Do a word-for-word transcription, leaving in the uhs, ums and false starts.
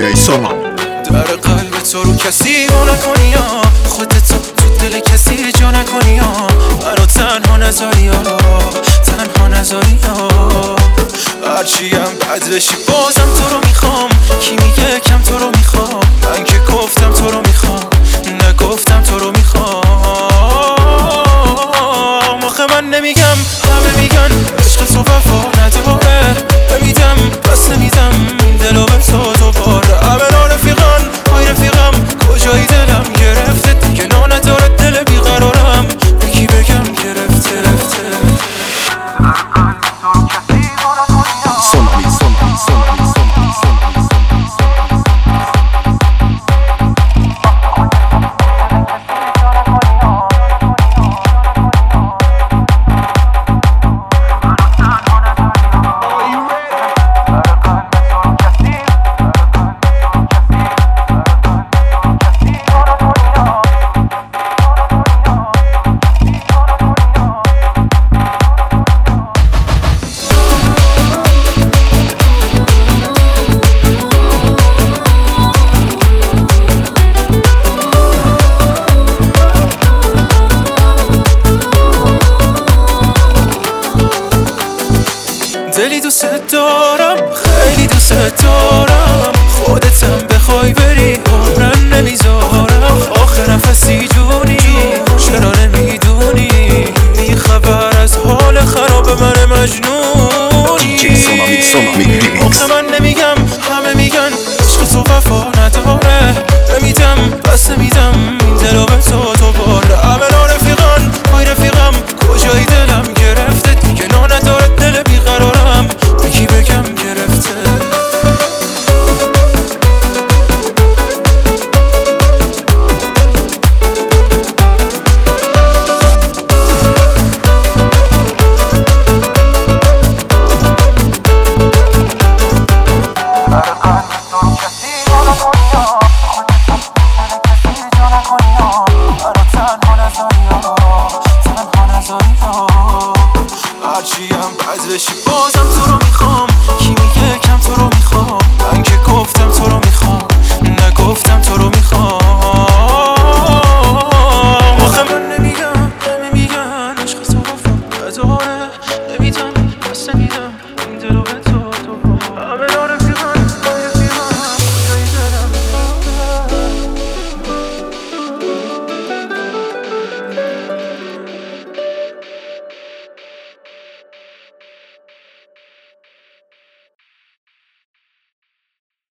دی سونامی. در قلب تو رو کسی با نکنی یا خودتو تو دل کسی جا نکنی یا منو تنها نذاری یا تنها نذاری یا هرچیم بد بشی بازم تو رو میخوام. کی میگه کم تو رو میخوام؟ من که گفتم تو رو میخوام، نگفتم تو رو میخوام. آخه من نمیگم، همه میگن عشق تو وفا نداره. نمیدم پس نمیدم این دلو به تو دوباره. همه رفیقان های رفیقم کجایی دلم گرفته دیگه نا نداره دل بیقرارم. یکی بگم گرفته رفته سونامی سونامی سونامی سونامی سونامی. دلی دوست دارم، خیلی دوست دارم. خودتم بخوای بری عمرن نمیذارم. آخر نفسی جونی چرا نمیدونی؟ بی خبر از حال خراب من مجنونی. دی جی سونامی سونامی ریمیکس. آخه من نمیگم، همه میگن عشق تو وفا